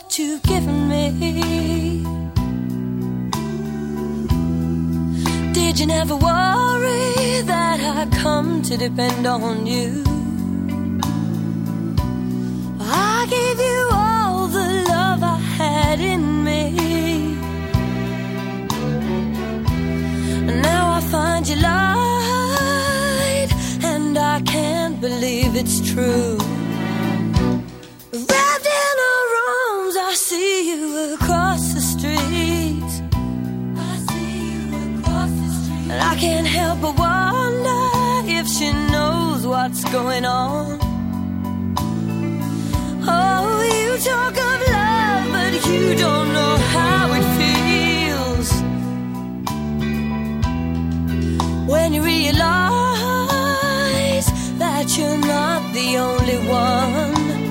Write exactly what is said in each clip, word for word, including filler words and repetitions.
what you've given me. Did you never worry that I'd come to depend on you? I gave you all the love I had in me, and now I find you lied, and I can't believe it's true. Wrapped in our arms, I see you across the street. I see you across the street, and I can't help but wonder if she knows what's going on. Oh, you talk of love, but you don't know how it feels when you realize that you're not the only one.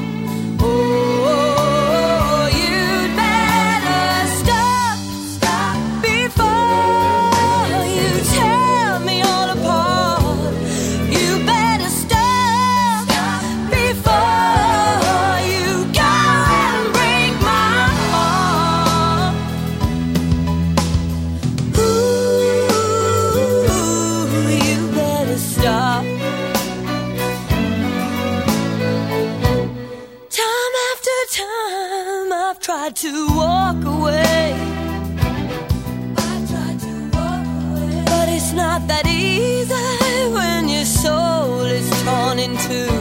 Oh, you'd better stop, stop before you tear me all apart. You better stop, stop before you go and break my heart. Ooh, you better stop. Time I've tried to walk away, I've tried to walk away, but it's not that easy when your soul is torn in two.